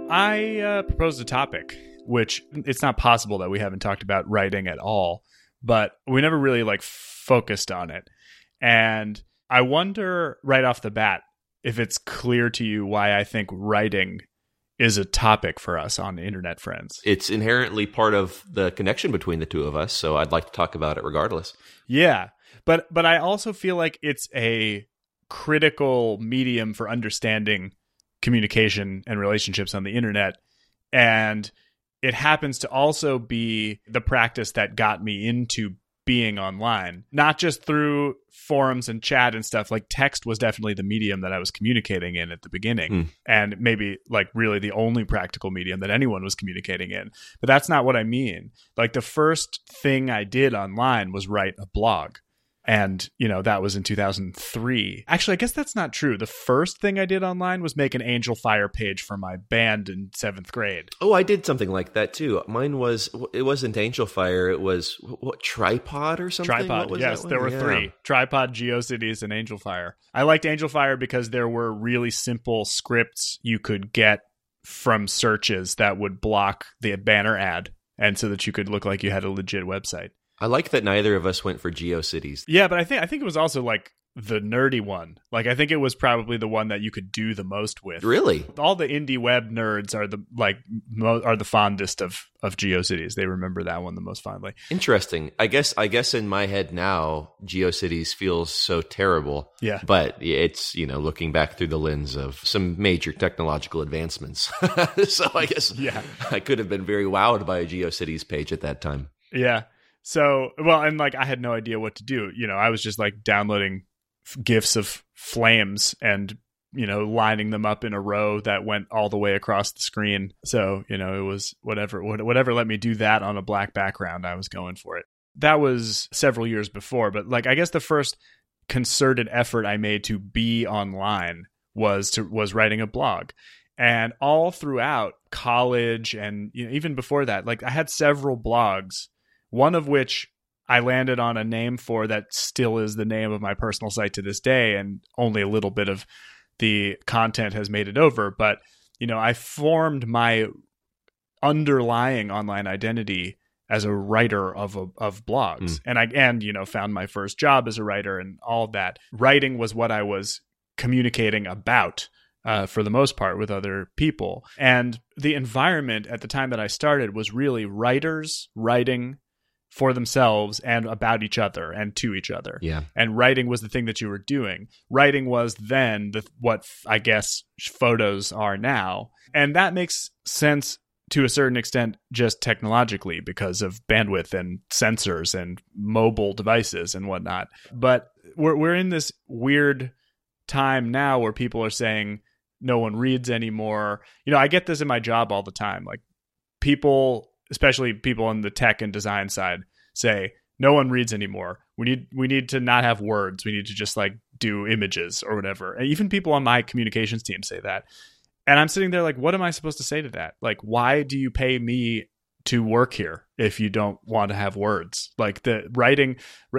I proposed a topic, which it's not possible that we haven't talked about writing at all, but we never really focused on it. And I wonder right off the bat if it's clear to you why I think writing is a topic for us on Internet Friends. It's inherently part of the connection between the two of us, so I'd like to talk about it regardless. Yeah, but I also feel like it's a critical medium for understanding communication and relationships on the internet. And it happens to also be the practice that got me into being online, not just through forums and chat and stuff. Like text was definitely the medium that I was communicating in at the beginning, and maybe really the only practical medium that anyone was communicating in. But that's not what I mean. Like the first thing I did online was write a blog. And, that was in 2003. Actually, I guess that's not true. The first thing I did online was make an Angel Fire page for my band in 7th grade. Oh, I did something like that too. It wasn't Angel Fire. It was Tripod or something? Tripod, yes. There were 3. Tripod, GeoCities, and Angel Fire. I liked Angel Fire because there were really simple scripts you could get from searches that would block the banner ad, and so that you could look like you had a legit website. I like that neither of us went for GeoCities. Yeah, but I think it was also the nerdy one. I think it was probably the one that you could do the most with. Really? All the indie web nerds are the fondest of GeoCities. They remember that one the most fondly. Interesting. I guess in my head now, GeoCities feels so terrible. Yeah. But it's, looking back through the lens of some major technological advancements. So I guess I could have been very wowed by a GeoCities page at that time. Yeah. So, and I had no idea what to do. I was just downloading GIFs of flames and, lining them up in a row that went all the way across the screen. So, it was whatever let me do that on a black background, I was going for it. That was several years before, but I guess the first concerted effort I made to be online was writing a blog. And all throughout college and even before that, I had several blogs. One of which I landed on a name for that still is the name of my personal site to this day, and only a little bit of the content has made it over. But, I formed my underlying online identity as a writer of blogs. And found my first job as a writer and all of that. Writing was what I was communicating about. For the most part with other people. And the environment at the time that I started was really writers writing for themselves and about each other and to each other. Yeah. And writing was the thing that you were doing. Writing was then what I guess photos are now. And that makes sense to a certain extent just technologically because of bandwidth and sensors and mobile devices and whatnot. But we're in this weird time now where people are saying no one reads anymore. I get this in my job all the time. People, especially people on the tech and design side, say no one reads anymore. We need to not have words. We need to just do images or whatever. And even people on my communications team say that. And I'm sitting there what am I supposed to say to that? Why do you pay me to work here if you don't want to have words? The writing,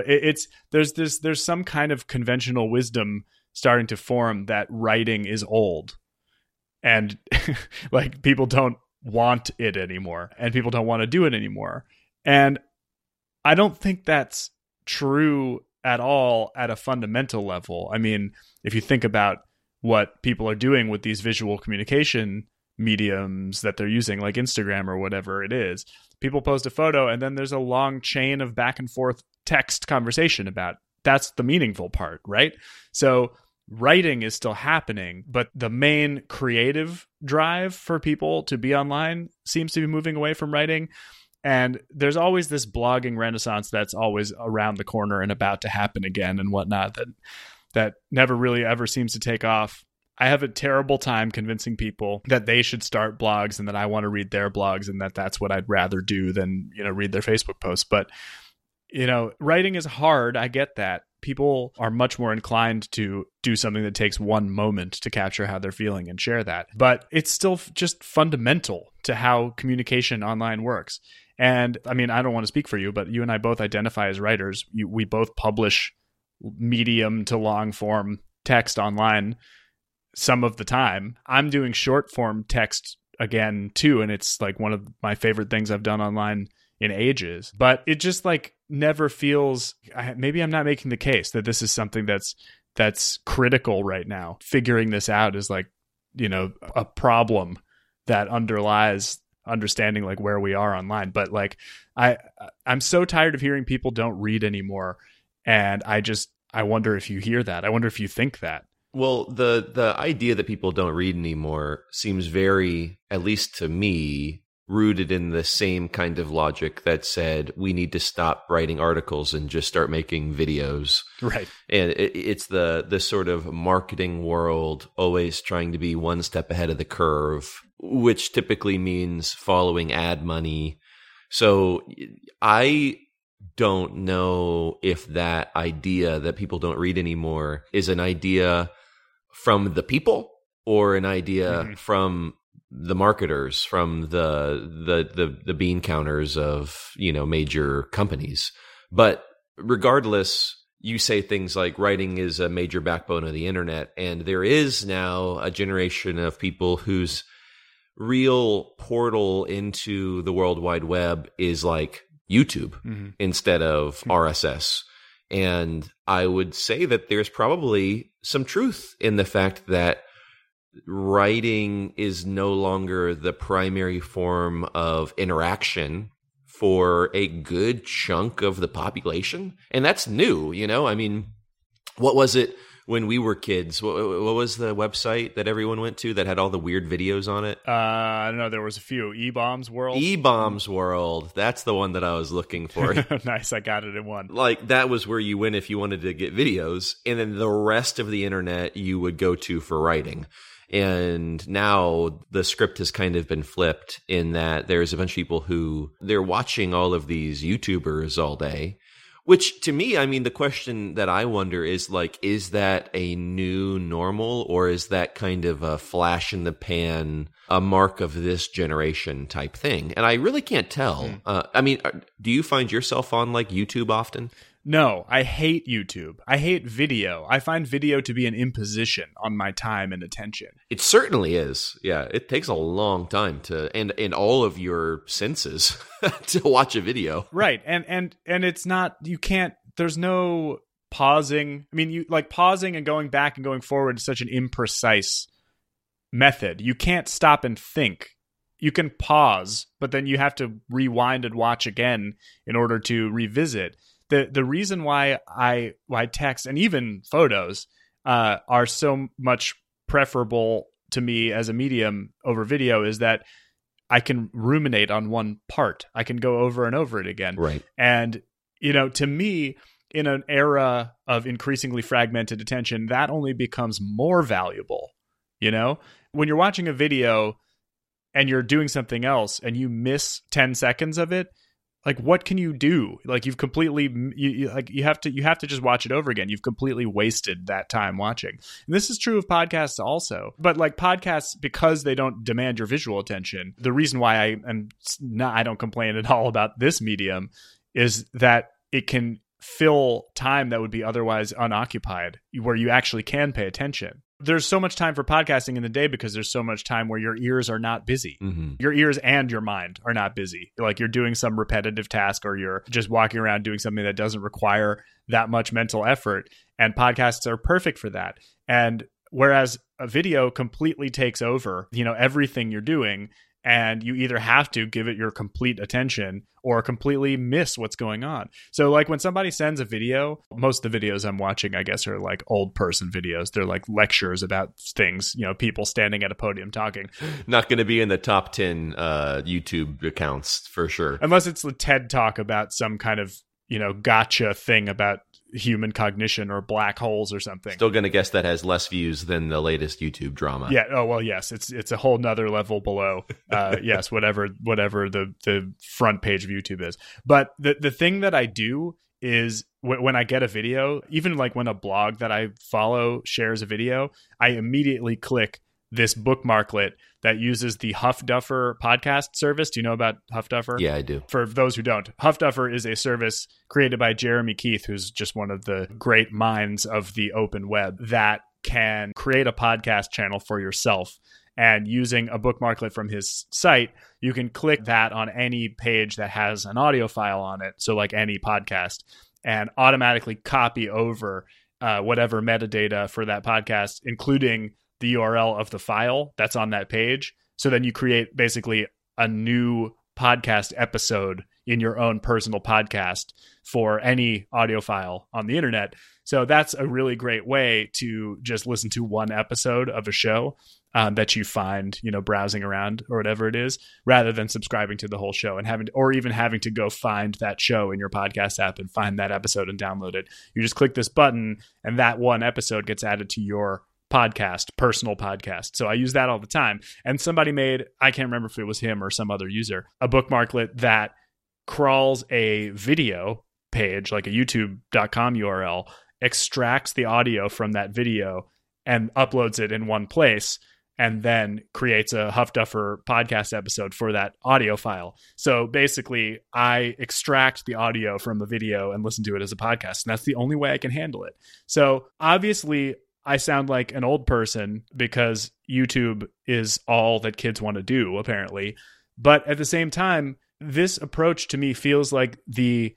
there's some kind of conventional wisdom starting to form that writing is old, and people don't want it anymore, and people don't want to do it anymore. And I don't think that's true at all at a fundamental level. I mean, if you think about what people are doing with these visual communication mediums that they're using, like Instagram or whatever it is, people post a photo and then there's a long chain of back and forth text conversation about it. That's the meaningful part, right? So writing is still happening, but the main creative drive for people to be online seems to be moving away from writing. And there's always this blogging renaissance that's always around the corner and about to happen again and whatnot that never really ever seems to take off. I have a terrible time convincing people that they should start blogs and that I want to read their blogs and that that's what I'd rather do than, read their Facebook posts. But, writing is hard. I get that. People are much more inclined to do something that takes one moment to capture how they're feeling and share that. But it's still just fundamental to how communication online works. And I mean, I don't want to speak for you, but you and I both identify as writers. We both publish medium to long form text online some of the time. I'm doing short form text again too, and it's like one of my favorite things I've done online in ages. But it just like never feels, maybe I'm not making the case that this is something that's critical right now. Figuring this out is like, a problem that underlies understanding like where we are online. But like I'm so tired of hearing people don't read anymore, and I wonder if you hear that. I wonder if you think that. Well, the idea that people don't read anymore seems very, at least to me, rooted in the same kind of logic that said we need to stop writing articles and just start making videos. Right. And it's the sort of marketing world always trying to be one step ahead of the curve, which typically means following ad money. So I don't know if that idea that people don't read anymore is an idea from the people or an idea from the marketers, from the bean counters of, major companies. But regardless, you say things like writing is a major backbone of the internet, and there is now a generation of people whose real portal into the World Wide Web is like YouTube instead of RSS. And I would say that there's probably some truth in the fact that writing is no longer the primary form of interaction for a good chunk of the population. And that's new, I mean, what was it when we were kids? What was the website that everyone went to that had all the weird videos on it? I don't know. There was a few. E-Bombs World. E-Bombs World. That's the one that I was looking for. Nice. I got it in one. Like, that was where you went if you wanted to get videos. And then the rest of the internet you would go to for writing. And now the script has kind of been flipped in that there's a bunch of people who they're watching all of these YouTubers all day. Which, to me, I mean, the question that I wonder is, like, is that a new normal, or is that kind of a flash in the pan, a mark of this generation type thing? And I really can't tell. I mean, do you find yourself on, like, YouTube often? No, I hate YouTube. I hate video. I find video to be an imposition on my time and attention. It certainly is. Yeah, it takes a long time to, and all of your senses to watch a video. Right. And it's not, you can't, there's no pausing. I mean, you like pausing and going back and going forward is such an imprecise method. You can't stop and think. You can pause, but then you have to rewind and watch again in order to revisit. The reason why text and even photos are so much preferable to me as a medium over video is that I can ruminate on one part. I can go over and over it again. Right. And, to me, in an era of increasingly fragmented attention, that only becomes more valuable. When you're watching a video and you're doing something else and you miss 10 seconds of it, like, what can you do? Like, you've completely, you have to just watch it over again. You've completely wasted that time watching. And this is true of podcasts also. But like podcasts, because they don't demand your visual attention, the reason why I don't complain at all about this medium is that it can fill time that would be otherwise unoccupied, where you actually can pay attention. There's so much time for podcasting in the day because there's so much time where your ears are not busy. Mm-hmm. Your ears and your mind are not busy. Like, you're doing some repetitive task, or you're just walking around doing something that doesn't require that much mental effort. And podcasts are perfect for that. And whereas a video completely takes over, everything you're doing, and you either have to give it your complete attention or completely miss what's going on. So like when somebody sends a video, most of the videos I'm watching, I guess, are like old person videos. They're like lectures about things, people standing at a podium talking. Not going to be in the top 10 YouTube accounts for sure. Unless it's a TED Talk about some kind of, gotcha thing about human cognition or black holes or something. Still going to guess that has less views than the latest YouTube drama. Yeah. Oh, well, yes. It's a whole nother level below. Yes. Whatever the front page of YouTube is. But the thing that I do is when I get a video, even like when a blog that I follow shares a video, I immediately click this bookmarklet that uses the Huff Duffer podcast service. Do you know about Huff Duffer? Yeah, I do. For those who don't, Huff Duffer is a service created by Jeremy Keith, who's just one of the great minds of the open web, that can create a podcast channel for yourself And using a bookmarklet from his site, you can click that on any page that has an audio file on it, so like any podcast, and automatically copy over whatever metadata for that podcast, including the URL of the file that's on that page. So then you create basically a new podcast episode in your own personal podcast for any audio file on the internet. So that's a really great way to just listen to one episode of a show that you find, browsing around or whatever it is, rather than subscribing to the whole show and having to go find that show in your podcast app and find that episode and download it. You just click this button and that one episode gets added to your personal podcast. So I use that all the time. And somebody made, I can't remember if it was him or some other user, a bookmarklet that crawls a video page, like a youtube.com URL, extracts the audio from that video and uploads it in one place, and then creates a Huff Duffer podcast episode for that audio file. So basically, I extract the audio from a video and listen to it as a podcast. And that's the only way I can handle it. So obviously, I sound like an old person because YouTube is all that kids want to do, apparently. But at the same time, this approach to me feels like the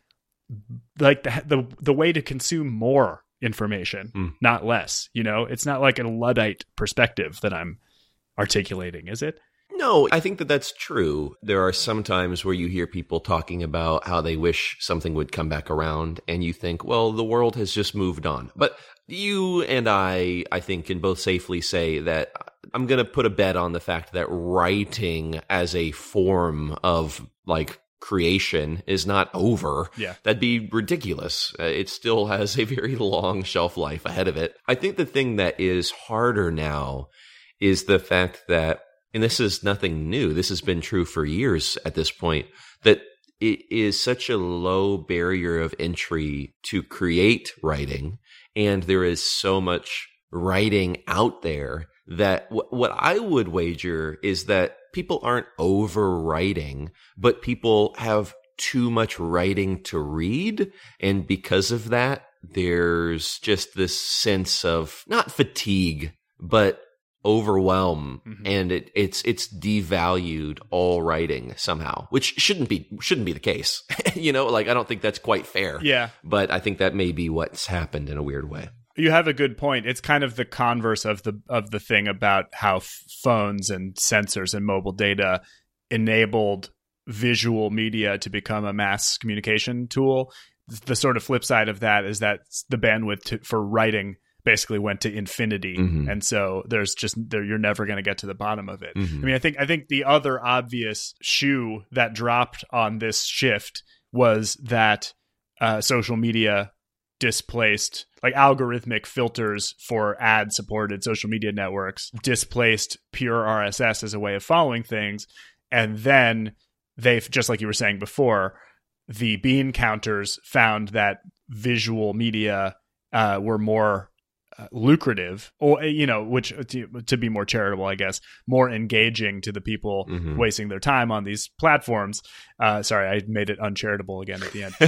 way to consume more information, not less. It's not like a Luddite perspective that I'm articulating, is it? No, I think that that's true. There are some times where you hear people talking about how they wish something would come back around, and you think, well, the world has just moved on. But you and I think, can both safely say that I'm going to put a bet on the fact that writing as a form of creation is not over. Yeah. That'd be ridiculous. It still has a very long shelf life ahead of it. I think the thing that is harder now is the fact that, and this is nothing new, this has been true for years at this point, that it is such a low barrier of entry to create writing, and there is so much writing out there that what I would wager is that people aren't overwriting, but people have too much writing to read. And because of that, there's just this sense of not fatigue, but overwhelm. And it's devalued all writing somehow, which shouldn't be the case. I don't think that's quite fair. Yeah. But I think that may be what's happened in a weird way. You have a good point. It's kind of the converse of the thing about how phones and sensors and mobile data enabled visual media to become a mass communication tool. The sort of flip side of that is that the bandwidth for writing basically went to infinity, and so you're never going to get to the bottom of it. I mean, I think the other obvious shoe that dropped on this shift was that social media displaced, algorithmic filters for ad-supported social media networks displaced pure RSS as a way of following things. And then they've, just like you were saying before, the bean counters found that visual media were more lucrative, or which to be more charitable, I guess, more engaging to the people wasting their time on these platforms. Sorry, I made it uncharitable again at the end.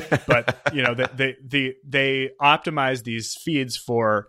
But they optimize these feeds for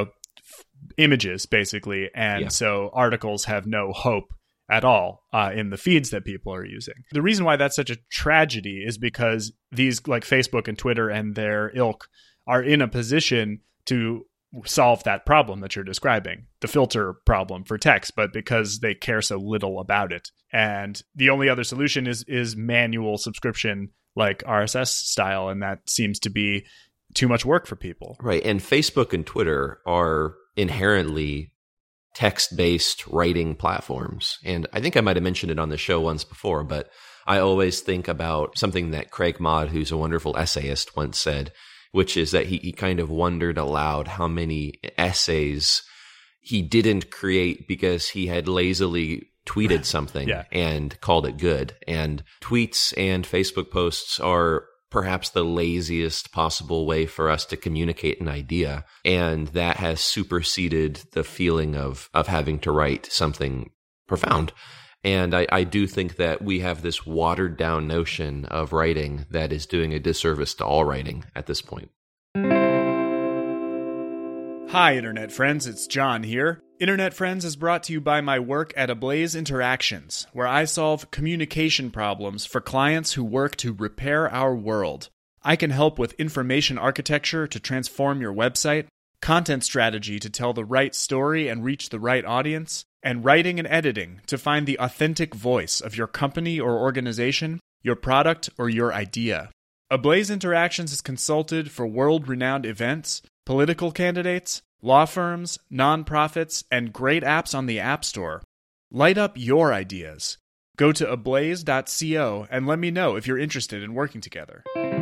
images basically, and so articles have no hope at all in the feeds that people are using. The reason why that's such a tragedy is because these, like Facebook and Twitter and their ilk, are in a position to solve that problem that you're describing, the filter problem for text, but because they care so little about it. And the only other solution is manual subscription, like RSS style, and that seems to be too much work for people. Right. And Facebook and Twitter are inherently text-based writing platforms. And I think I might have mentioned it on the show once before, but I always think about something that Craig Maude, who's a wonderful essayist, once said, which is that he kind of wondered aloud how many essays he didn't create because he had lazily tweeted something and called it good. And tweets and Facebook posts are perhaps the laziest possible way for us to communicate an idea. And that has superseded the feeling of having to write something profound. And I do think that we have this watered down notion of writing that is doing a disservice to all writing at this point. Hi, Internet friends. It's John here. Internet Friends is brought to you by my work at Ablaze Interactions, where I solve communication problems for clients who work to repair our world. I can help with information architecture to transform your website, content strategy to tell the right story and reach the right audience, and writing and editing to find the authentic voice of your company or organization, your product, or your idea. Ablaze Interactions is consulted for world-renowned events, political candidates, law firms, nonprofits, and great apps on the App Store. Light up your ideas. Go to ablaze.co and let me know if you're interested in working together.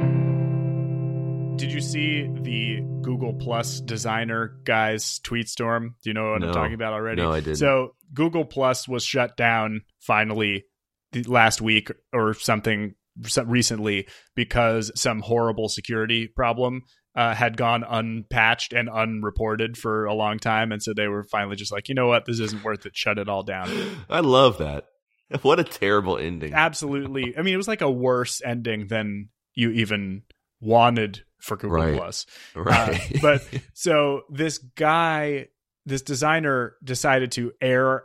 Did you see the Google Plus designer guy's tweet storm? Do you know what I'm talking about already? No, I didn't. So Google Plus was shut down finally last week or something recently because some horrible security problem had gone unpatched and unreported for a long time. And so they were finally just like, you know what? This isn't worth it. Shut it all down. I love that. What a terrible ending. Absolutely. I mean, it was like a worse ending than you even wanted for Google Plus. Right. But so this designer decided to air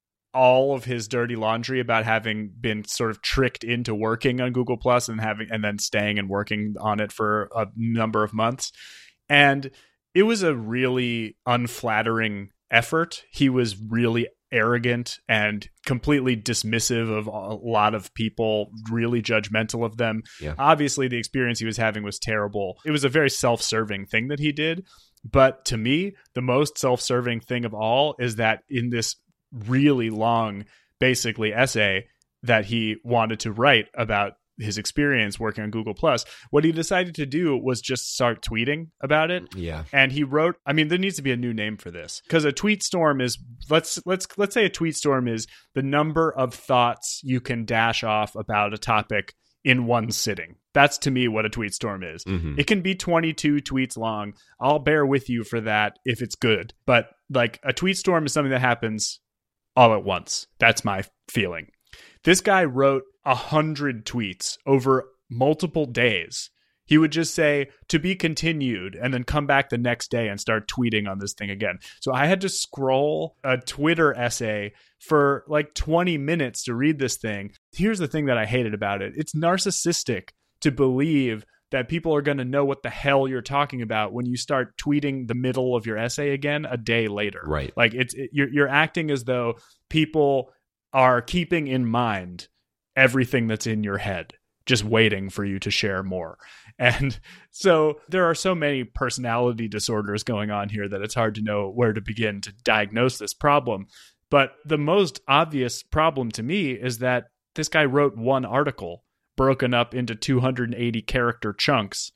all of his dirty laundry about having been sort of tricked into working on Google Plus and then staying and working on it for a number of months. And it was a really unflattering effort. He was really arrogant and completely dismissive of a lot of people, really judgmental of them. Yeah. Obviously, the experience he was having was terrible. It was a very self-serving thing that he did. But to me, the most self-serving thing of all is that in this really long, basically, essay that he wanted to write about his experience working on Google Plus, what he decided to do was just start tweeting about it. Yeah. And he wrote, I mean, there needs to be a new name for this, because a tweet storm is, let's say a tweet storm is the number of thoughts you can dash off about a topic in one sitting. That's to me what a tweet storm is. Mm-hmm. It can be 22 tweets long. I'll bear with you for that if it's good. But like a tweet storm is something that happens all at once. That's my feeling. This guy wrote 100 tweets over multiple days. He would just say, to be continued, and then come back the next day and start tweeting on this thing again. So I had to scroll a Twitter essay for like 20 minutes to read this thing. Here's the thing that I hated about it. It's narcissistic to believe that people are going to know what the hell you're talking about when you start tweeting the middle of your essay again a day later. Right. Like you're acting as though people are keeping in mind everything that's in your head, just waiting for you to share more. And so there are so many personality disorders going on here that it's hard to know where to begin to diagnose this problem. But the most obvious problem to me is that this guy wrote one article broken up into 280 character chunks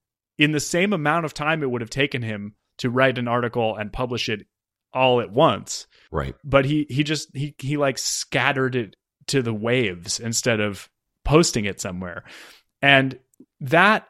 in the same amount of time it would have taken him to write an article and publish it all at once. Right. But he like scattered it to the waves instead of posting it somewhere. And that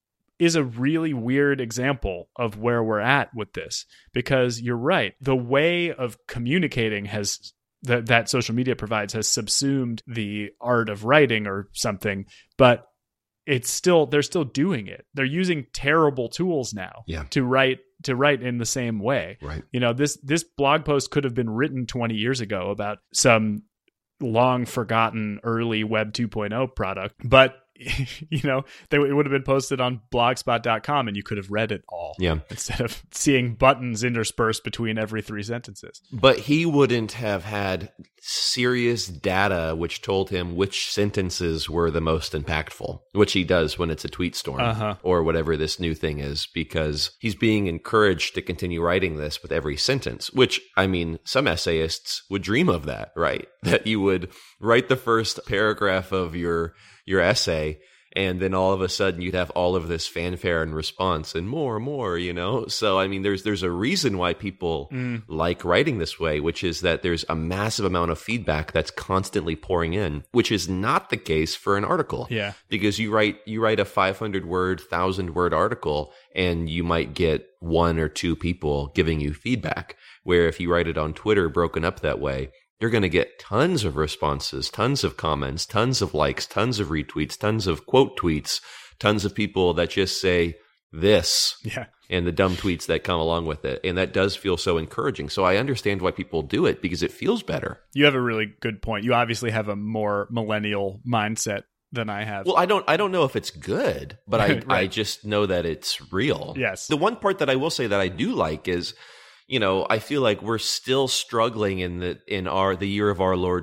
is a really weird example of where we're at with this, because you're right. The way of communicating has that social media provides has subsumed the art of writing or something, but they're still doing it. They're using terrible tools now to write in the same way. Right. You know, this blog post could have been written 20 years ago about some long forgotten early Web 2.0 product, but you know, it would have been posted on blogspot.com and you could have read it all instead of seeing buttons interspersed between every 3 sentences. But he wouldn't have had serious data which told him which sentences were the most impactful, which he does when it's a tweet storm or whatever this new thing is, because he's being encouraged to continue writing this with every sentence, which, I mean, some essayists would dream of that, right? That you would write the first paragraph of your essay, and then all of a sudden you'd have all of this fanfare and response and more, you know? So, I mean, there's a reason why people like writing this way, which is that there's a massive amount of feedback that's constantly pouring in, which is not the case for an article. Yeah. Because you write a 500-word, 1,000-word article, and you might get 1 or 2 people giving you feedback, where if you write it on Twitter broken up that way, you're going to get tons of responses, tons of comments, tons of likes, tons of retweets, tons of quote tweets, tons of people that just say, this Yeah. and the dumb tweets that come along with it. And that does feel so encouraging. So I understand why people do it, because it feels better. You have a really good point. You obviously have a more millennial mindset than I have. Well, I don't know if it's good, but Right. I just know that it's real. Yes. The one part that I will say that I do like is, I feel like we're still struggling in the year of our Lord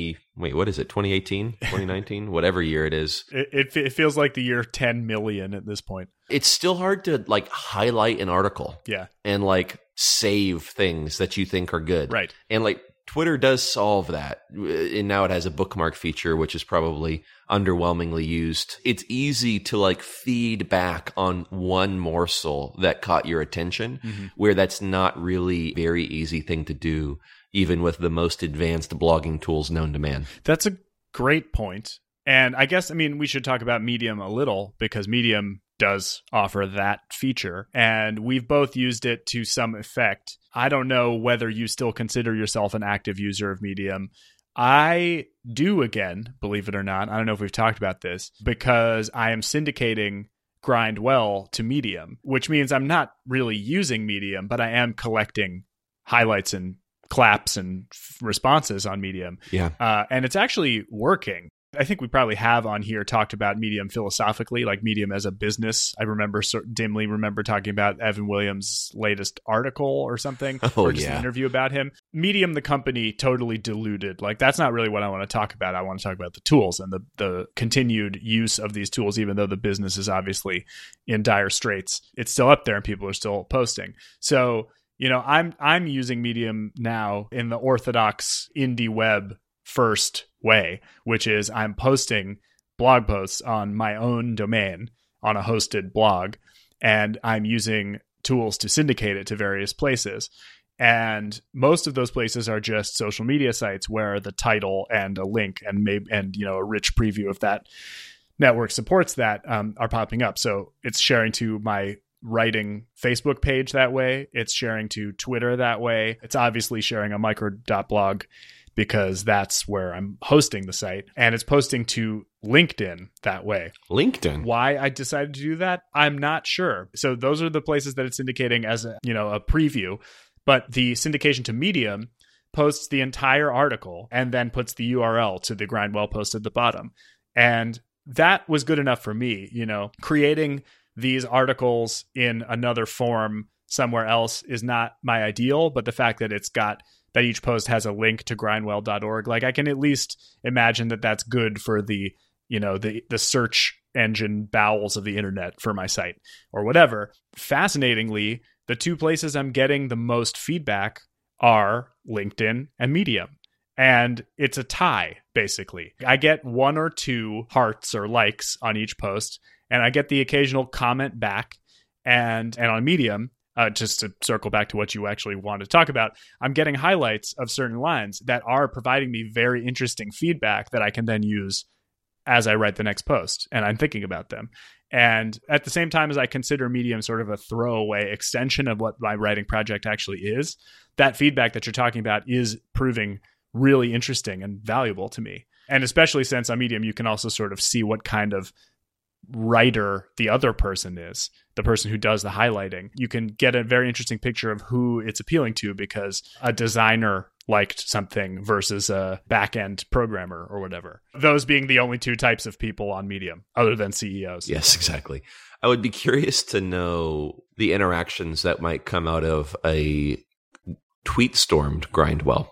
2018, 2019, whatever year it is. It feels like the year 10 million at this point. It's still hard to like highlight an article. Yeah. And like save things that you think are good. Right. And like Twitter does solve that. And now it has a bookmark feature, which is probably underwhelmingly used. It's easy to like feed back on one morsel that caught your attention, where that's not really a very easy thing to do, even with the most advanced blogging tools known to man. That's a great point. And I guess, we should talk about Medium a little, because Medium does offer that feature, and we've both used it to some effect. I don't know whether you still consider yourself an active user of Medium. I do, again, believe it or not. I don't know if we've talked about this, because I am syndicating Grindwell to Medium, which means I'm not really using Medium, but I am collecting highlights and claps and responses on Medium. Yeah. And it's actually working. I think we probably have on here talked about Medium philosophically, like Medium as a business. I dimly remember talking about Evan Williams' latest article or something, or just an interview about him. Medium, the company, totally diluted. Like, that's not really what I want to talk about. I want to talk about the tools and the continued use of these tools, even though the business is obviously in dire straits. It's still up there and people are still posting. So, I'm using Medium now in the orthodox indie web first way, which is I'm posting blog posts on my own domain on a hosted blog, and I'm using tools to syndicate it to various places. And most of those places are just social media sites where the title and a link and a rich preview of that network supports that are popping up. So it's sharing to my writing Facebook page that way. It's sharing to Twitter that way. It's obviously sharing a micro.blog, because that's where I'm hosting the site, and it's posting to LinkedIn that way. LinkedIn. Why I decided to do that, I'm not sure. So those are the places that it's syndicating as a preview, but the syndication to Medium posts the entire article and then puts the URL to the Grindwell post at the bottom. And that was good enough for me. Creating these articles in another form somewhere else is not my ideal, but the fact that that each post has a link to grindwell.org. Like, I can at least imagine that that's good for the search engine bowels of the internet for my site or whatever. Fascinatingly, the two places I'm getting the most feedback are LinkedIn and Medium. And it's a tie, basically. I get 1 or 2 hearts or likes on each post, and I get the occasional comment back. And on Medium, just to circle back to what you actually wanted to talk about, I'm getting highlights of certain lines that are providing me very interesting feedback that I can then use as I write the next post, and I'm thinking about them. And at the same time as I consider Medium sort of a throwaway extension of what my writing project actually is, that feedback that you're talking about is proving really interesting and valuable to me. And especially since on Medium, you can also sort of see what kind of writer the other person is, the person who does the highlighting. You can get a very interesting picture of who it's appealing to, because a designer liked something versus a back-end programmer or whatever. Those being the only 2 types of people on Medium, other than CEOs. Yes, exactly. I would be curious to know the interactions that might come out of a tweet-stormed Grindwell.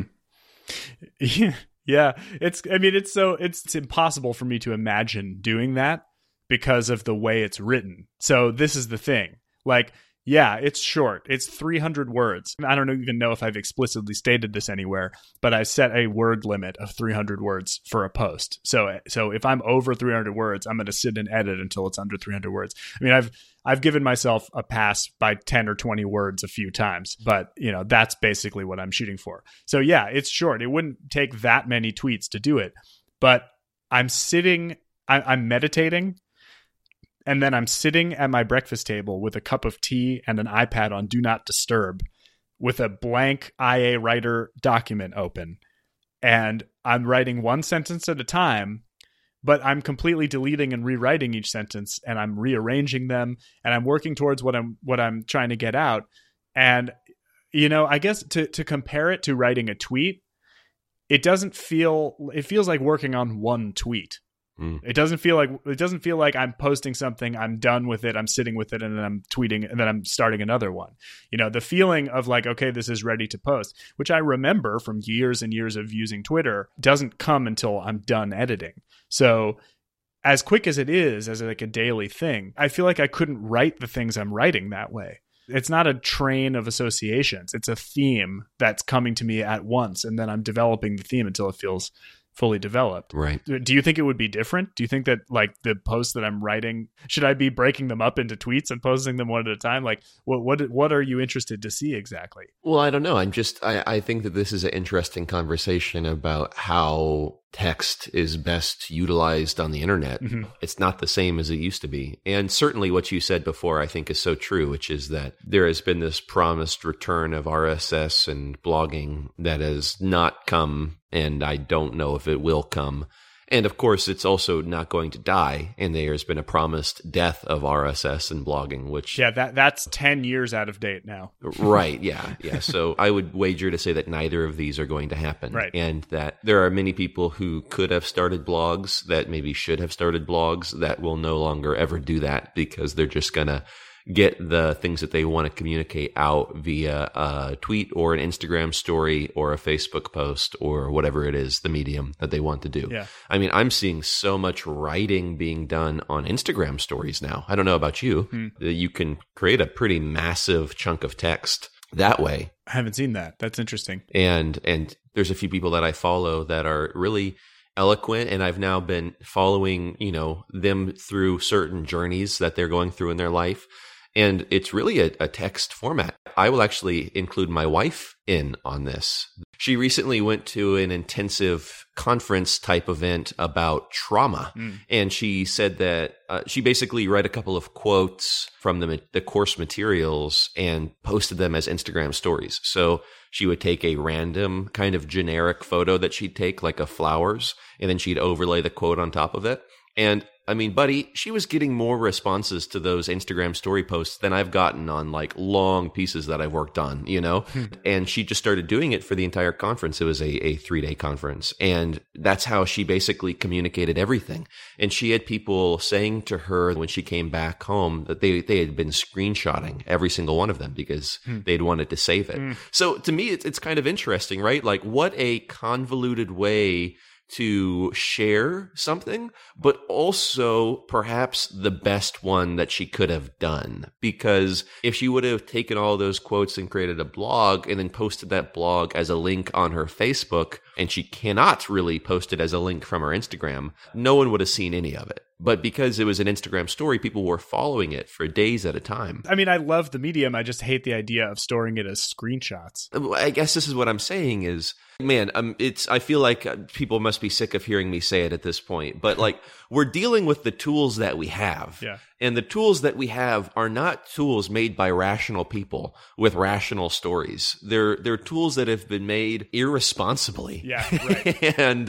Yeah. It's impossible for me to imagine doing that because of the way it's written. So this is the thing. Like, yeah, it's short. It's 300 words. I don't even know if I've explicitly stated this anywhere, but I set a word limit of 300 words for a post. So if I'm over 300 words, I'm going to sit and edit until it's under 300 words. I've given myself a pass by 10 or 20 words a few times, but that's basically what I'm shooting for. So yeah, it's short. It wouldn't take that many tweets to do it, but I'm meditating. And then I'm sitting at my breakfast table with a cup of tea and an iPad on Do Not Disturb with a blank IA Writer document open. And I'm writing one sentence at a time, but I'm completely deleting and rewriting each sentence, and I'm rearranging them, and I'm working towards what I'm trying to get out. And, I guess to compare it to writing a tweet, it feels like working on one tweet. It doesn't feel like I'm posting something, I'm done with it, I'm sitting with it, and then I'm tweeting, and then I'm starting another one. The feeling of like, okay, this is ready to post, which I remember from years and years of using Twitter, doesn't come until I'm done editing. So as quick as it is, as like a daily thing, I feel like I couldn't write the things I'm writing that way. It's not a train of associations. It's a theme that's coming to me at once, and then I'm developing the theme until it feels fully developed. Right. Do you think it would be different? Do you think that like the posts that I'm writing, should I be breaking them up into tweets and posting them one at a time? Like what are you interested to see exactly? Well, I don't know. I think that this is an interesting conversation about how text is best utilized on the internet. Mm-hmm. It's not the same as it used to be. And certainly what you said before, I think is so true, which is that there has been this promised return of RSS and blogging that has not come, and I don't know if it will come. And of course, it's also not going to die. And there's been a promised death of RSS and blogging, which... Yeah, that's 10 years out of date now. Right, yeah. So I would wager to say that neither of these are going to happen. Right. And that there are many people who could have started blogs, that maybe should have started blogs, that will no longer ever do that because they're just going to get the things that they want to communicate out via a tweet or an Instagram story or a Facebook post or whatever it is, the medium that they want to do. Yeah. I mean, I'm seeing so much writing being done on Instagram stories now. I don't know about you. You can create a pretty massive chunk of text that way. I haven't seen that. That's interesting. And there's a few people that I follow that are really eloquent, and I've now been following, them through certain journeys that they're going through in their life. And it's really a text format. I will actually include my wife in on this. She recently went to an intensive conference type event about trauma. And she said that she basically read a couple of quotes from the course materials and posted them as Instagram stories. So she would take a random kind of generic photo that she'd take, like of flowers, and then she'd overlay the quote on top of it. And I mean, buddy, she was getting more responses to those Instagram story posts than I've gotten on like long pieces that I've worked on, And she just started doing it for the entire conference. It was a 3-day conference. And that's how she basically communicated everything. And she had people saying to her when she came back home that they had been screenshotting every single one of them because they'd wanted to save it. So to me, it's kind of interesting, right? Like what a convoluted way to share something, but also perhaps the best one that she could have done. Because if she would have taken all those quotes and created a blog and then posted that blog as a link on her Facebook, and she cannot really post it as a link from her Instagram, no one would have seen any of it. But because it was an Instagram story, people were following it for days at a time. I mean, I love the medium. I just hate the idea of storing it as screenshots. I guess this is what I'm saying is, man, I feel like people must be sick of hearing me say it at this point, but like we're dealing with the tools that we have. Yeah. And the tools that we have are not tools made by rational people with rational stories. They're tools that have been made irresponsibly. Yeah, right. and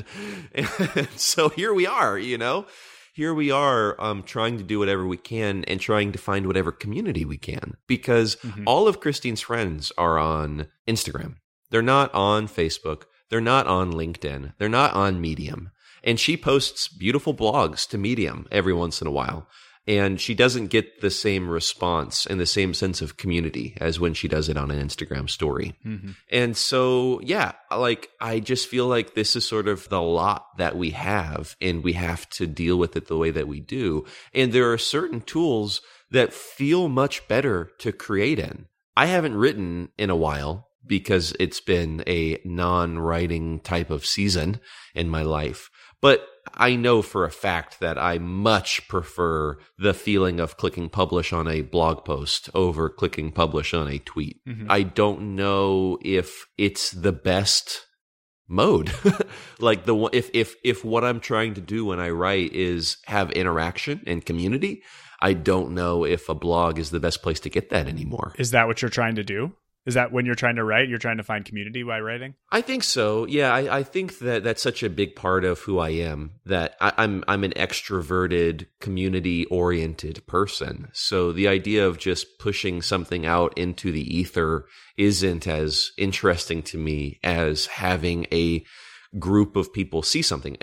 so here we are, Here we are trying to do whatever we can and trying to find whatever community we can, because all of Christine's friends are on Instagram. They're not on Facebook. They're not on LinkedIn. They're not on Medium. And she posts beautiful blogs to Medium every once in a while. And she doesn't get the same response and the same sense of community as when she does it on an Instagram story. And so, yeah, like I just feel like this is sort of the lot that we have, and we have to deal with it the way that we do. And there are certain tools that feel much better to create in. I haven't written in a while because it's been a non-writing type of season in my life. But I know for a fact that I much prefer the feeling of clicking publish on a blog post over clicking publish on a tweet. I don't know if it's the best mode. Like if what I'm trying to do when I write is have interaction and community, I don't know if a blog is the best place to get that anymore. Is that what you're trying to do? Is that when you're trying to write, you're trying to find community by writing? I think so. Yeah, I think that that's such a big part of who I am, that I'm an extroverted, community-oriented person. So the idea of just pushing something out into the ether isn't as interesting to me as having a group of people see something.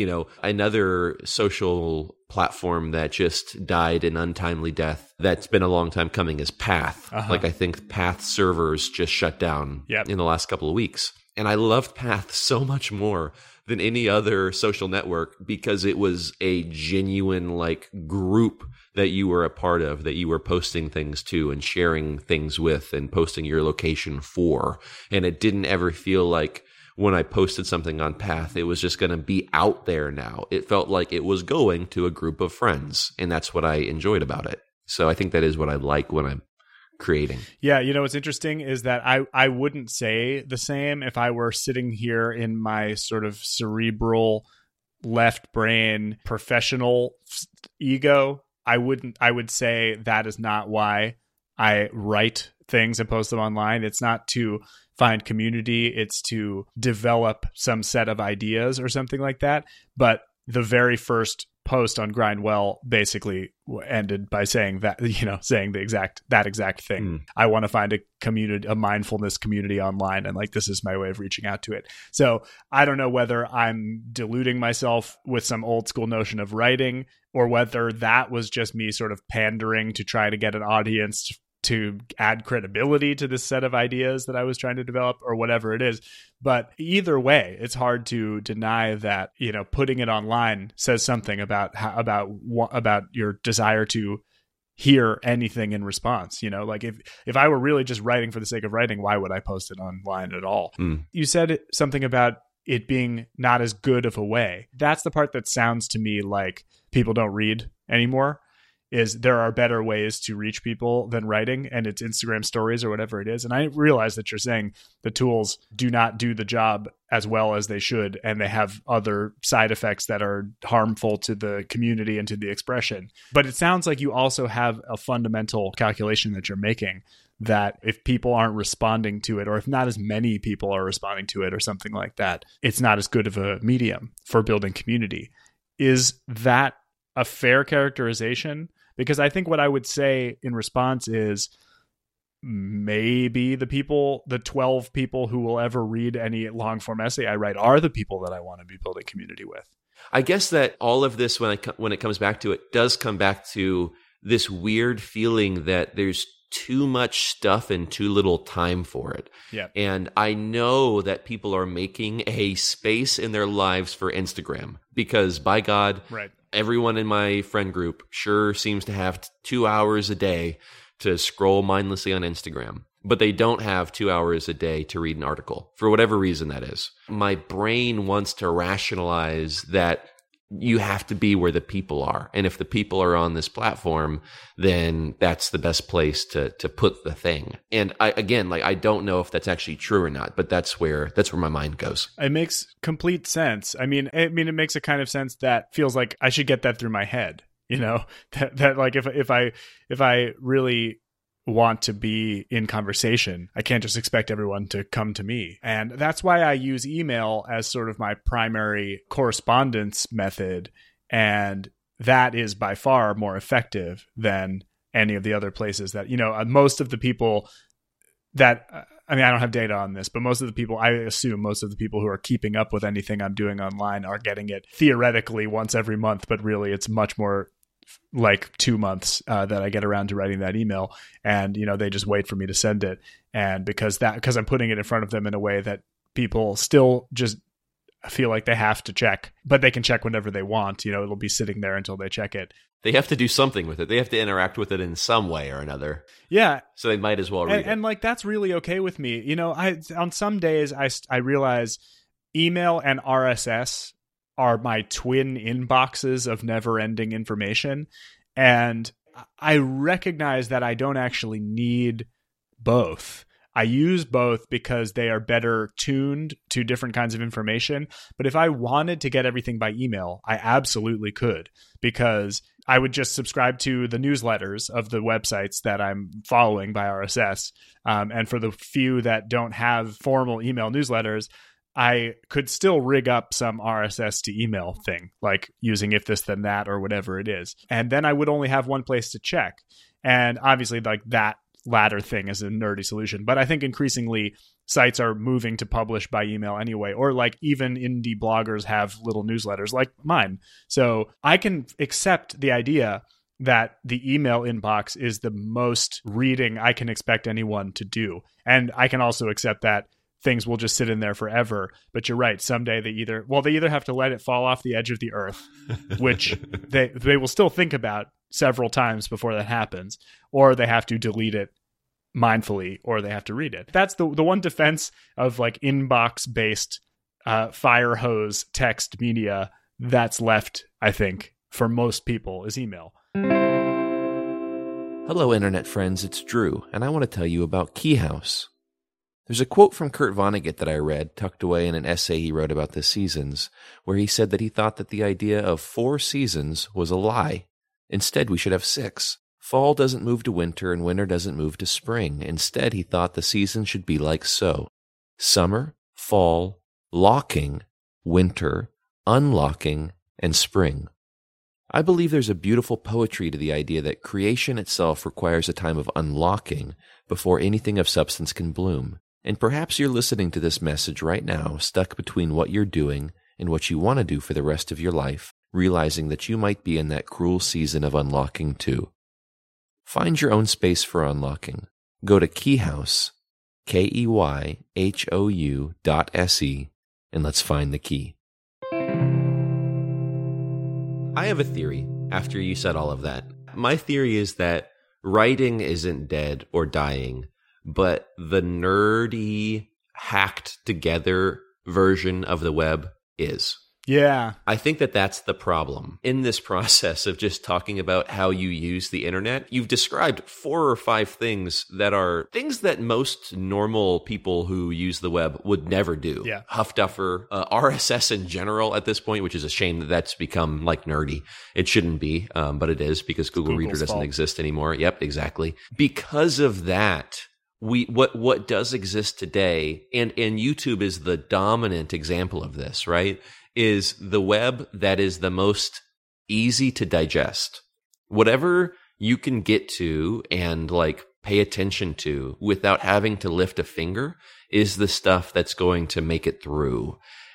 Another social platform that just died an untimely death that's been a long time coming is Path. Like, I think Path servers just shut down in the last couple of weeks. And I loved Path so much more than any other social network because it was a genuine like group that you were a part of, that you were posting things to and sharing things with and posting your location for. And it didn't ever feel like when I posted something on Path, it was just going to be out there now. It felt like it was going to a group of friends, and that's what I enjoyed about it. So I think that is what I like when I'm creating. Yeah, what's interesting is that I wouldn't say the same if I were sitting here in my sort of cerebral left brain professional ego. I would say that is not why I write things and post them online. It's not to find community. It's to develop some set of ideas or something like that. But the very first post on Grindwell basically ended by saying that, saying that exact thing. I want to find a community, a mindfulness community online. And like, this is my way of reaching out to it. So I don't know whether I'm deluding myself with some old school notion of writing or whether that was just me sort of pandering to try to get an audience to add credibility to this set of ideas that I was trying to develop or whatever it is. But either way, it's hard to deny that, putting it online says something about your desire to hear anything in response. Like if I were really just writing for the sake of writing, why would I post it online at all? You said something about it being not as good of a way. That's the part that sounds to me like people don't read anymore. Is there are better ways to reach people than writing, and it's Instagram stories or whatever it is. And I realize that you're saying the tools do not do the job as well as they should, and they have other side effects that are harmful to the community and to the expression. But it sounds like you also have a fundamental calculation that you're making that if people aren't responding to it, or if not as many people are responding to it or something like that, it's not as good of a medium for building community. Is that a fair characterization? Because I think what I would say in response is maybe the 12 people who will ever read any long form essay I write are the people that I want to be building community with. I guess that all of this, when it comes back to it, does come back to this weird feeling that there's too much stuff and too little time for it. Yeah. And I know that people are making a space in their lives for Instagram because, by God, right, everyone in my friend group sure seems to have 2 hours a day to scroll mindlessly on Instagram, but they don't have 2 hours a day to read an article for whatever reason that is. My brain wants to rationalize that you have to be where the people are. And if the people are on this platform, then that's the best place to put the thing. And I don't know if that's actually true or not, but that's where my mind goes. It makes complete sense. I mean, it makes a kind of sense that feels like I should get that through my head, that like if I really want to be in conversation, I can't just expect everyone to come to me. And that's why I use email as sort of my primary correspondence method. And that is by far more effective than any of the other places that, most of the people that, I don't have data on this, but most of the people who are keeping up with anything I'm doing online are getting it theoretically once every month, but really it's much more like 2 months that I get around to writing that email, and they just wait for me to send it. And because I'm putting it in front of them in a way that people still just feel like they have to check, but they can check whenever they want. It'll be sitting there until they check it. They have to do something with it. They have to interact with it in some way or another. Yeah. So they might as well read it. And like, that's really okay with me. On some days I realize email and RSS are my twin inboxes of never-ending information. And I recognize that I don't actually need both. I use both because they are better tuned to different kinds of information. But if I wanted to get everything by email, I absolutely could, because I would just subscribe to the newsletters of the websites that I'm following by RSS. And for the few that don't have formal email newsletters, I could still rig up some RSS to email thing, like using if this then that or whatever it is. And then I would only have one place to check. And obviously, like, that latter thing is a nerdy solution. But I think increasingly sites are moving to publish by email anyway, or like even indie bloggers have little newsletters like mine. So I can accept the idea that the email inbox is the most reading I can expect anyone to do. And I can also accept that things will just sit in there forever. But you're right. Someday they either have to let it fall off the edge of the earth, which they will still think about several times before that happens, or they have to delete it mindfully, or they have to read it. That's the one defense of like inbox based fire hose text media that's left, I think, for most people is email. Hello, internet friends. It's Drew, and I want to tell you about KeyHouse. There's a quote from Kurt Vonnegut that I read, tucked away in an essay he wrote about the seasons, where he said that he thought that the idea of 4 seasons was a lie. Instead, we should have 6. Fall doesn't move to winter, and winter doesn't move to spring. Instead, he thought the seasons should be like so: summer, fall, locking, winter, unlocking, and spring. I believe there's a beautiful poetry to the idea that creation itself requires a time of unlocking before anything of substance can bloom. And perhaps you're listening to this message right now, stuck between what you're doing and what you want to do for the rest of your life, realizing that you might be in that cruel season of unlocking too. Find your own space for unlocking. Go to KeyHouse, KEYHOU.se, and let's find the key. I have a theory after you said all of that. My theory is that writing isn't dead or dying, but the nerdy, hacked together version of the web is. Yeah. I think that that's the problem. In this process of just talking about how you use the internet, you've described 4 or 5 things that are things that most normal people who use the web would never do. Yeah. Huffduffer, RSS in general at this point, which is a shame that that's become like nerdy. It shouldn't be, but it is because Google Reader doesn't exist anymore. Yep, exactly. Because of that, what does exist today, and YouTube is the dominant example of this, right? Is the web that is the most easy to digest. Whatever you can get to and like pay attention to without having to lift a finger is the stuff that's going to make it through.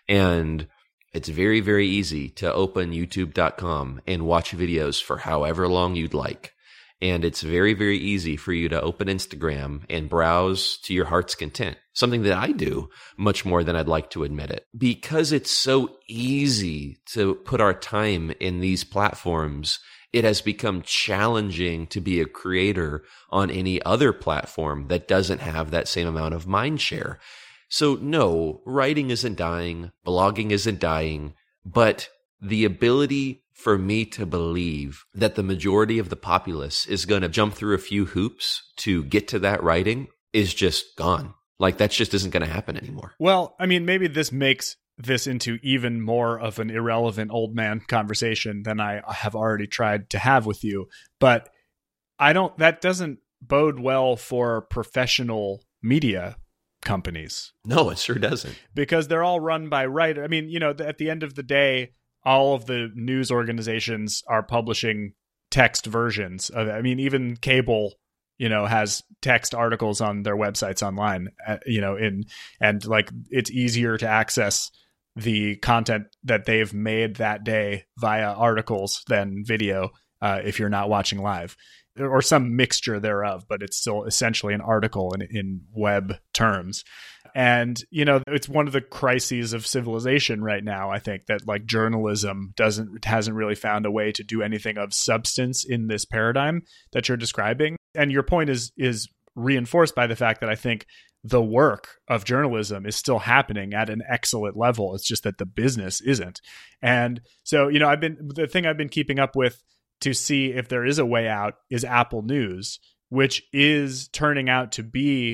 And it's very, very easy to open youtube.com and watch videos for however long you'd like. And it's very, very easy for you to open Instagram and browse to your heart's content, something that I do much more than I'd like to admit it. Because it's so easy to put our time in these platforms, it has become challenging to be a creator on any other platform that doesn't have that same amount of mind share. So no, writing isn't dying, blogging isn't dying, but the ability for me to believe that the majority of the populace is going to jump through a few hoops to get to that writing is just gone. Like, that just isn't going to happen anymore. Well, I mean, maybe this makes this into even more of an irrelevant old man conversation than I have already tried to have with you. But that doesn't bode well for professional media companies. No, it sure doesn't. Because they're all run by writers. I mean, at the end of the day, all of the news organizations are publishing text versions of it. I mean, even cable, has text articles on their websites online, and like it's easier to access the content that they've made that day via articles than video if you're not watching live, or some mixture thereof, but it's still essentially an article in web terms. And, it's one of the crises of civilization right now, I think, that like journalism hasn't really found a way to do anything of substance in this paradigm that you're describing. And your point is reinforced by the fact that I think the work of journalism is still happening at an excellent level. It's just that the business isn't. And so, the thing I've been keeping up with to see if there is a way out is Apple News, which is turning out to be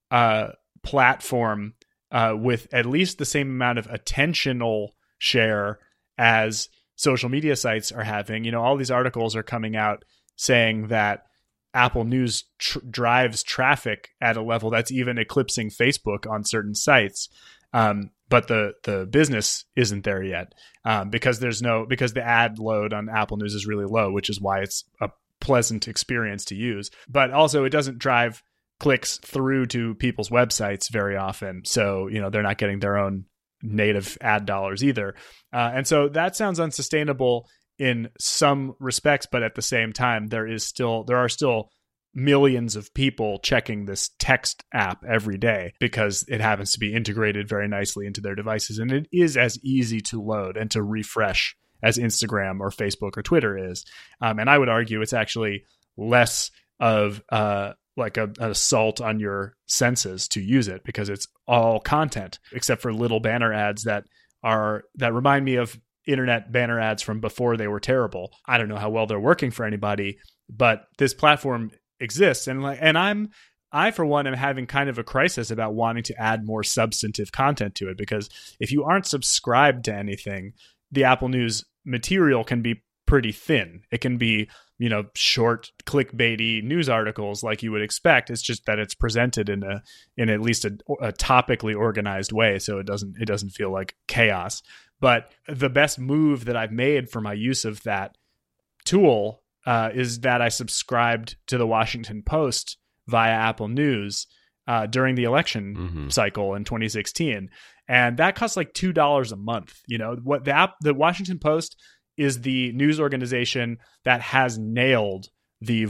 platform with at least the same amount of attentional share as social media sites are having. You know, all these articles are coming out saying that Apple News drives traffic at a level that's even eclipsing Facebook on certain sites. But the business isn't there yet because the ad load on Apple News is really low, which is why it's a pleasant experience to use. But also it doesn't drive clicks through to people's websites very often. So, you know, they're not getting their own native ad dollars either. And so that sounds unsustainable in some respects, but at the same time, there are still millions of people checking this text app every day because it happens to be integrated very nicely into their devices. And it is as easy to load and to refresh as Instagram or Facebook or Twitter is. And I would argue it's actually less of like an assault on your senses to use it because it's all content except for little banner ads that remind me of internet banner ads from before they were terrible. I don't know how well they're working for anybody, but this platform exists. And I for one am having kind of a crisis about wanting to add more substantive content to it, because if you aren't subscribed to anything, the Apple News material can be pretty thin. It can be, you know, short clickbaity news articles like you would expect. It's just that it's presented in at least a topically organized way, so it doesn't feel like chaos. But the best move that I've made for my use of that tool is that I subscribed to the Washington Post via Apple News during the election cycle in 2016, and that costs like $2 a month. You know, what the Washington Post is the news organization that has nailed the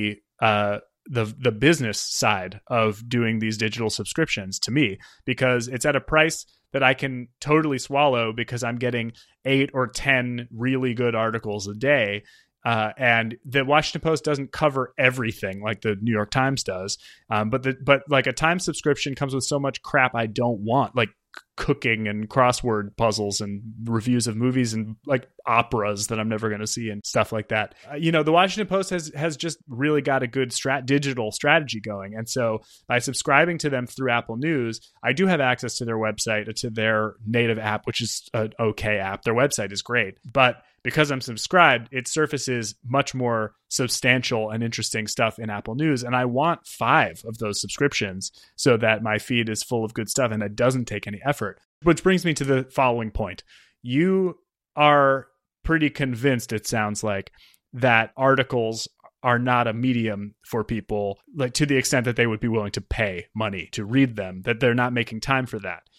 business side of doing these digital subscriptions to me, because it's at a price that I can totally swallow because I'm getting 8 or 10 really good articles a day. And the Washington Post doesn't cover everything like the New York Times does. But like a Times subscription comes with so much crap I don't want, like cooking and crossword puzzles and reviews of movies and like operas that I'm never going to see and stuff like that. You know, the Washington Post has just really got a good digital strategy going. And so by subscribing to them through Apple News, I do have access to their website, to their native app, which is an okay app. Their website is great. But because I'm subscribed, it surfaces much more substantial and interesting stuff in Apple News. And I want 5 of those subscriptions so that my feed is full of good stuff and it doesn't take any effort. Which brings me to the following point. You are pretty convinced, it sounds like, that articles are not a medium for people, like to the extent that they would be willing to pay money to read them, that they're not making time for that.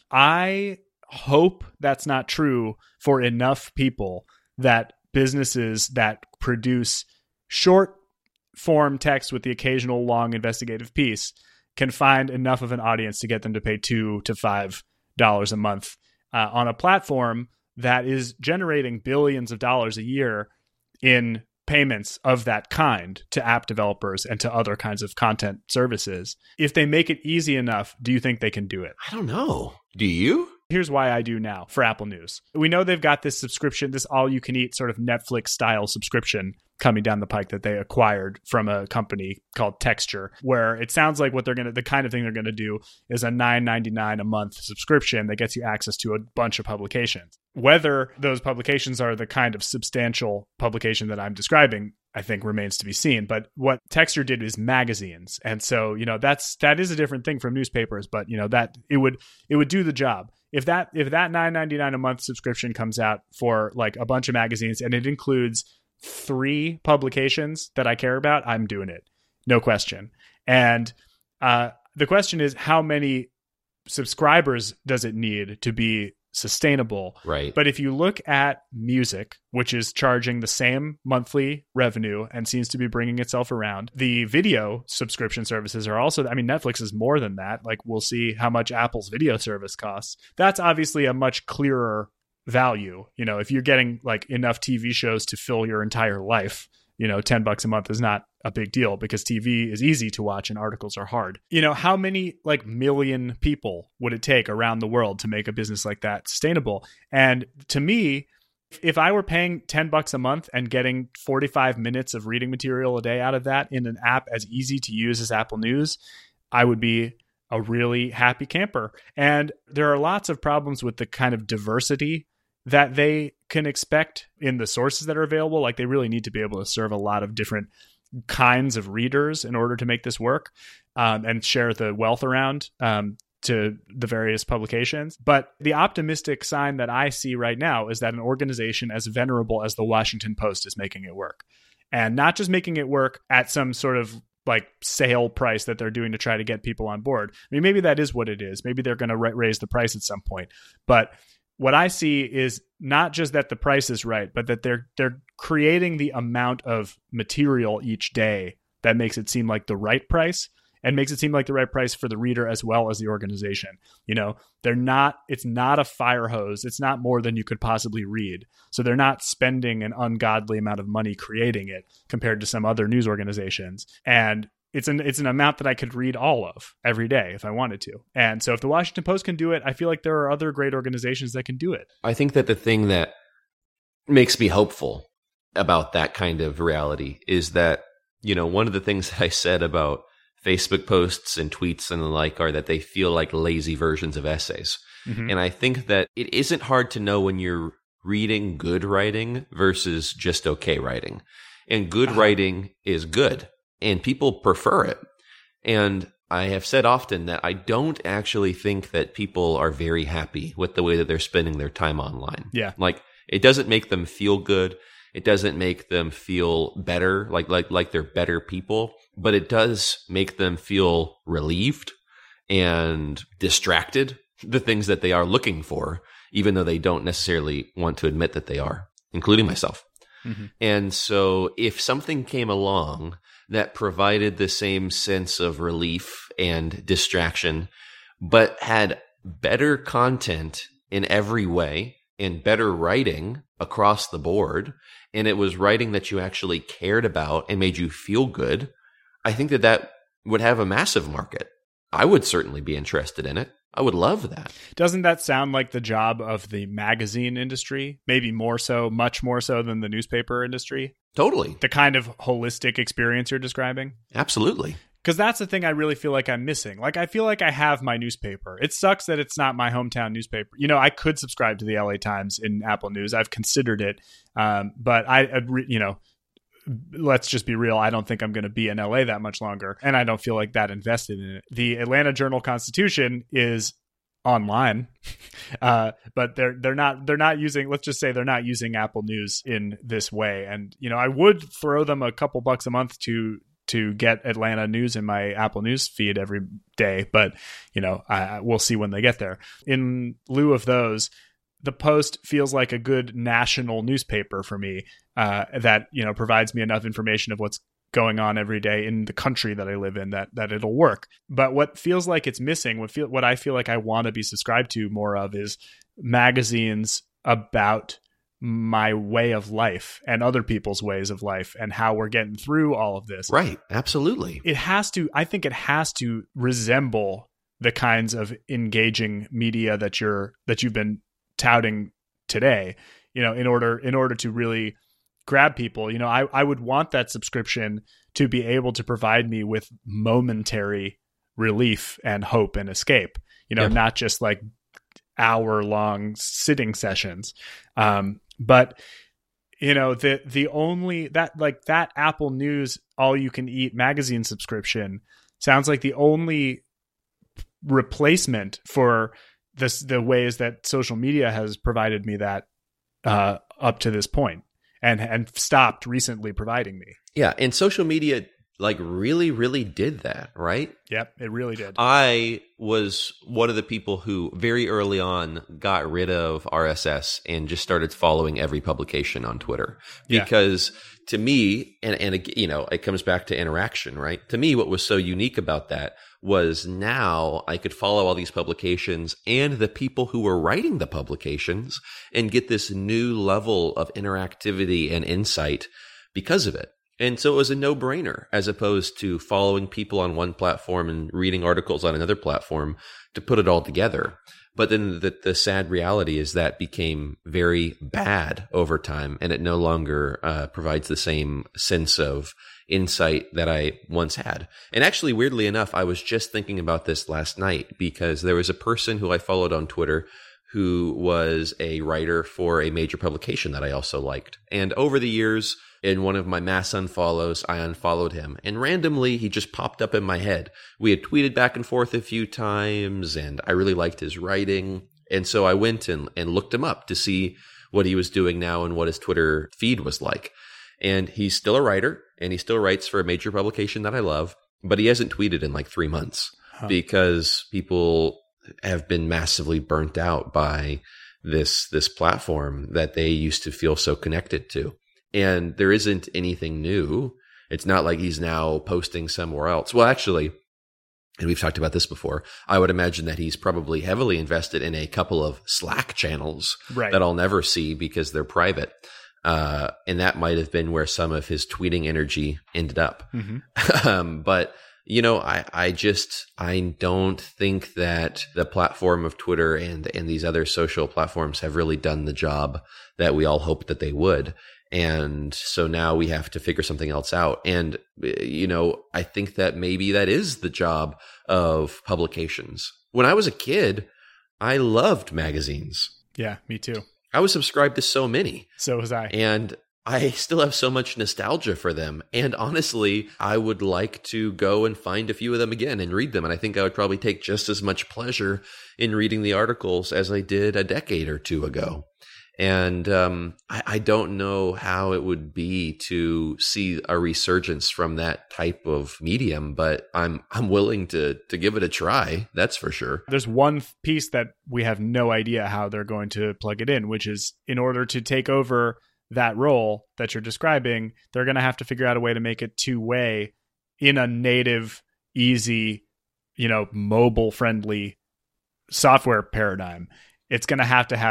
I hope that's not true for enough people that businesses that produce short form text with the occasional long investigative piece can find enough of an audience to get them to pay $2 to $5 a month on a platform that is generating billions of dollars a year in payments of that kind to app developers and to other kinds of content services. If they make it easy enough, do you think they can do it? I don't know. Do you? Here's why I do now for Apple News. We know they've got this subscription, this all-you-can-eat sort of Netflix-style subscription coming down the pike that they acquired from a company called Texture, where it sounds like the kind of thing they're going to do is a $9.99 a month subscription that gets you access to a bunch of publications. Whether those publications are the kind of substantial publication that I'm describing, I think remains to be seen. But what Texture did is magazines. And so, you know, that is a different thing from newspapers, but you know, that it would do the job. If that $9.99 a month subscription comes out for like a bunch of magazines and it includes 3 publications that I care about, I'm doing it. No question. And the question is, how many subscribers does it need to be sustainable? Right. But if you look at music, which is charging the same monthly revenue and seems to be bringing itself around, the video subscription services are also, I mean, Netflix is more than that. Like, we'll see how much Apple's video service costs. That's obviously a much clearer value. You know, if you're getting like enough TV shows to fill your entire life, you know, $10 a month is not a big deal because TV is easy to watch and articles are hard. You know, how many like million people would it take around the world to make a business like that sustainable? And to me, if I were paying $10 a month and getting 45 minutes of reading material a day out of that in an app as easy to use as Apple News, I would be a really happy camper. And there are lots of problems with the kind of diversity that they can expect in the sources that are available. Like, they really need to be able to serve a lot of different kinds of readers in order to make this work, and share the wealth around to the various publications. But the optimistic sign that I see right now is that an organization as venerable as the Washington Post is making it work. And not just making it work at some sort of like sale price that they're doing to try to get people on board. I mean, maybe that is what it is. Maybe they're going to raise the price at some point. But what I see is not just that the price is right, but that they're creating the amount of material each day that makes it seem like the right price, and makes it seem like the right price for the reader as well as the organization. You know, it's not a fire hose. It's not more than you could possibly read. So they're not spending an ungodly amount of money creating it compared to some other news organizations. And it's an amount that I could read all of every day if I wanted to. And so if the Washington Post can do it, I feel like there are other great organizations that can do it. I think that the thing that makes me hopeful about that kind of reality is that, you know, one of the things that I said about Facebook posts and tweets and the like are that they feel like lazy versions of essays. Mm-hmm. And I think that it isn't hard to know when you're reading good writing versus just okay writing. And good writing is good, and people prefer it. And I have said often that I don't actually think that people are very happy with the way that they're spending their time online. Yeah. Like, it doesn't make them feel good. It doesn't make them feel better, like they're better people, but it does make them feel relieved and distracted, the things that they are looking for, even though they don't necessarily want to admit that they are, including myself. Mm-hmm. And so if something came along that provided the same sense of relief and distraction, but had better content in every way and better writing across the board, and it was writing that you actually cared about and made you feel good, I think that would have a massive market. I would certainly be interested in it. I would love that. Doesn't that sound like the job of the magazine industry? Maybe more so, much more so than the newspaper industry? Totally. The kind of holistic experience you're describing? Absolutely. Because that's the thing I really feel like I'm missing. Like, I feel like I have my newspaper. It sucks that it's not my hometown newspaper. You know, I could subscribe to the LA Times in Apple News. I've considered it. But let's just be real. I don't think I'm going to be in LA that much longer. And I don't feel like that invested in it. The Atlanta Journal-Constitution is online, but they're not using, let's just say they're not using Apple News in this way. And, you know, I would throw them a couple bucks a month to get Atlanta news in my Apple News feed every day. But, you know, we'll see when they get there. In lieu of those, the Post feels like a good national newspaper for me, that, you know, provides me enough information of what's going on every day in the country that I live in, that it'll work. But what feels like it's missing, what I feel like I want to be subscribed to more of, is magazines about my way of life and other people's ways of life and how we're getting through all of this. Right. Absolutely. I think it has to resemble the kinds of engaging media that you've been touting today, you know, in order to really grab people. You know, I would want that subscription to be able to provide me with momentary relief and hope and escape, you know, not just like hour-long sitting sessions. But, you know, that Apple News all-you-can-eat magazine subscription sounds like the only replacement for the ways that social media has provided me that up to this point, and stopped recently providing me. Yeah, and social media like really, really did that, right? Yep, it really did. I was one of the people who very early on got rid of RSS and just started following every publication on Twitter. Because to me, and you know, it comes back to interaction, right? To me, what was so unique about that was now I could follow all these publications and the people who were writing the publications and get this new level of interactivity and insight because of it. And so it was a no-brainer, as opposed to following people on one platform and reading articles on another platform to put it all together. But then the sad reality is that became very bad over time, and it no longer provides the same sense of insight that I once had. And actually, weirdly enough, I was just thinking about this last night because there was a person who I followed on Twitter who was a writer for a major publication that I also liked. And over the years, in one of my mass unfollows, I unfollowed him. And randomly, he just popped up in my head. We had tweeted back and forth a few times, and I really liked his writing. And so I went and looked him up to see what he was doing now and what his Twitter feed was like. And he's still a writer, and he still writes for a major publication that I love, but he hasn't tweeted in like 3 months because people have been massively burnt out by this platform that they used to feel so connected to. And there isn't anything new. It's not like he's now posting somewhere else. Well, actually, and we've talked about this before, I would imagine that he's probably heavily invested in a couple of Slack channels that I'll never see because they're private. And that might have been where some of his tweeting energy ended up. But you know, I don't think that the platform of Twitter and these other social platforms have really done the job that we all hoped that they would. And so now we have to figure something else out. And, you know, I think that maybe that is the job of publications. When I was a kid, I loved magazines. Yeah, me too. I was subscribed to so many. So was I. And I still have so much nostalgia for them. And honestly, I would like to go and find a few of them again and read them. And I think I would probably take just as much pleasure in reading the articles as I did a decade or two ago. And I don't know how it would be to see a resurgence from that type of medium, but I'm willing to give it a try. That's for sure. There's one piece that we have no idea how they're going to plug it in, which is in order to take over that role that you're describing, they're going to have to figure out a way to make it two-way in a native, easy, you know, mobile-friendly software paradigm. It's going to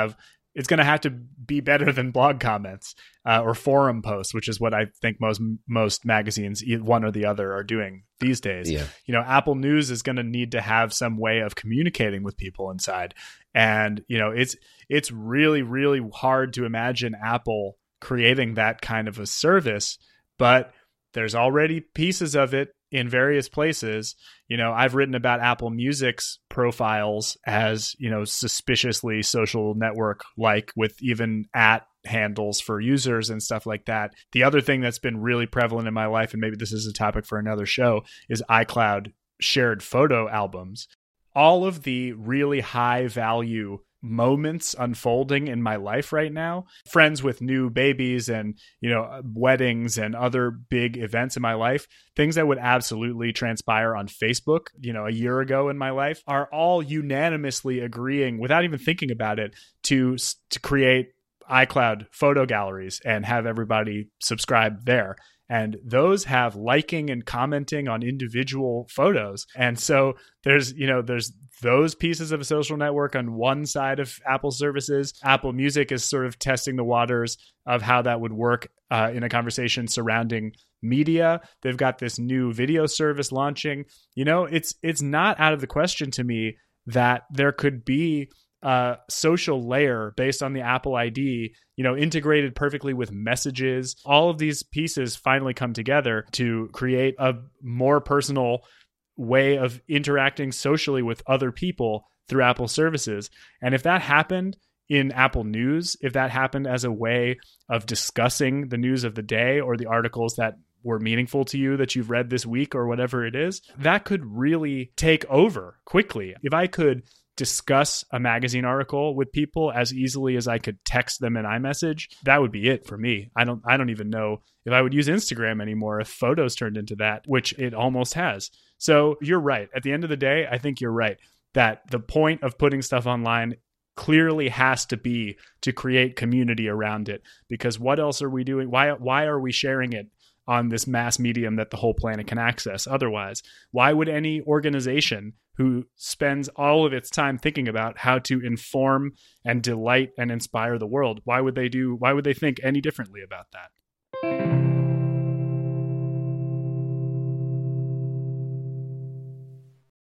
have to be better than blog comments or forum posts, which is what I think most magazines, one or the other, are doing these days. Yeah. You know, Apple News is going to need to have some way of communicating with people inside. And, you know, it's really, really hard to imagine Apple creating that kind of a service, but there's already pieces of it in various places. You know, I've written about Apple Music's profiles as, you know, suspiciously social network like, with even @ handles for users and stuff like that. The other thing that's been really prevalent in my life, and maybe this is a topic for another show, is iCloud shared photo albums. All of the really high value moments unfolding in my life right now, friends with new babies and, you know, weddings and other big events in my life, things that would absolutely transpire on Facebook, you know, a year ago in my life, are all unanimously agreeing without even thinking about it to create iCloud photo galleries and have everybody subscribe there. And those have liking and commenting on individual photos. And so there's those pieces of a social network on one side of Apple services. Apple Music is sort of testing the waters of how that would work in a conversation surrounding media. They've got this new video service launching. You know, it's not out of the question to me that there could be a social layer based on the Apple ID, you know, integrated perfectly with messages. All of these pieces finally come together to create a more personal way of interacting socially with other people through Apple services. And if that happened in Apple News, if that happened as a way of discussing the news of the day or the articles that were meaningful to you that you've read this week or whatever it is, that could really take over quickly. If I could discuss a magazine article with people as easily as I could text them an iMessage, that would be it for me. I don't even know if I would use Instagram anymore if photos turned into that, which it almost has. So you're right. At the end of the day, I think you're right that the point of putting stuff online clearly has to be to create community around it, because what else are we doing? Why are we sharing it on this mass medium that the whole planet can access otherwise? Why would any organization who spends all of its time thinking about how to inform and delight and inspire the world, why would they think any differently about that?